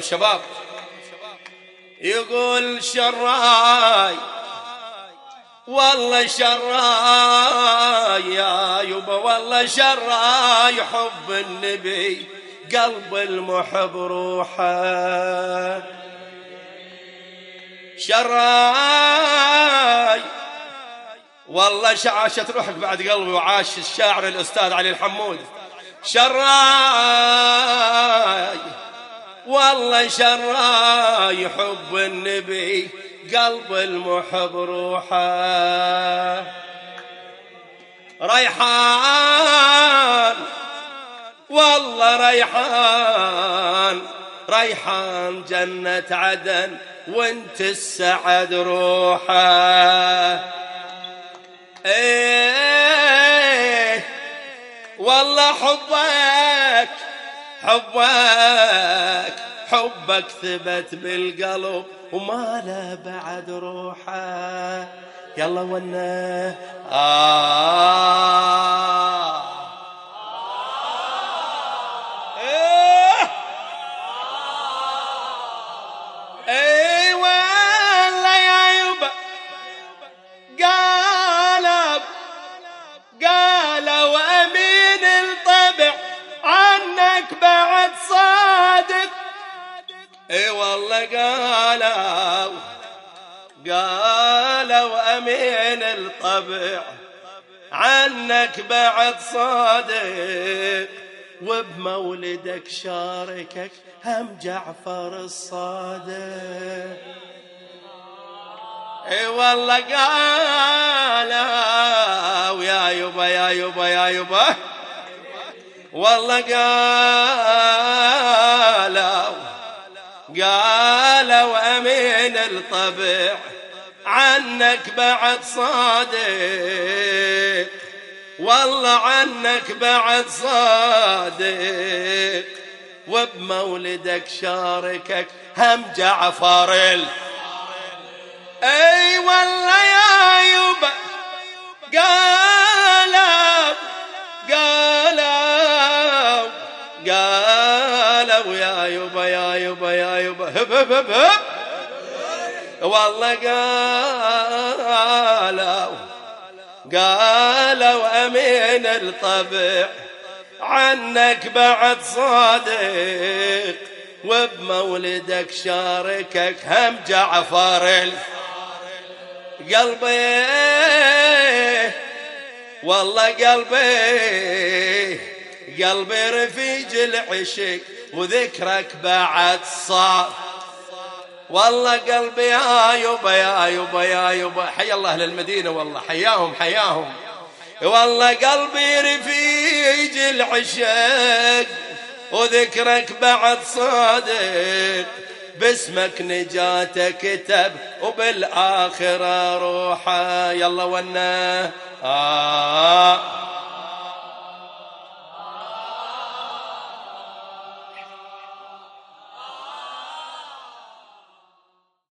الشباب. يقول شراي والله شراي يا يبا والله شراي حب النبي قلب المحب روحه. شراي والله عاشت روحك بعد قلبي وعاش الشاعر الأستاذ علي الحمود. شراي والله شراي حب النبي قلب المحب روحه. ريحان والله ريحان ريحان جنة عدن وانت السعد روحه. ايه والله حبك حبك حبك ثبت بالقلب وما له بعد روحه. يلا ونا اي والله يا يبا قالوا امين الطبع عنك بعد صادق. اي والله قالوا امين الطبع عنك بعد صادق. وبمولدك شاركك هم جعفر الصادق. اي والله قالوا يا يبا يا يبا يا يبا والله قالوا امين الطبع عنك بعد صادق. والله عنك بعد صادق. وبمولدك شاركك هم جعفر اي والله يا يبا قالوا يا يبا يا يبا يا يبا هب هب هب هب. والله قالوا امين الطبع عنك بعد صادق. وبمولدك شاركك هم جعفر قلبي والله قلبي رفيج العشق وذكرك بعد صار. والله قلبي يا يبا يا يبا يا يبا حيا الله أهل المدينة والله حياهم. والله قلبي رفيج العشق وذكرك بعد صادق. باسمك نجاتك كتب وبالآخرة روحه. يلا ونا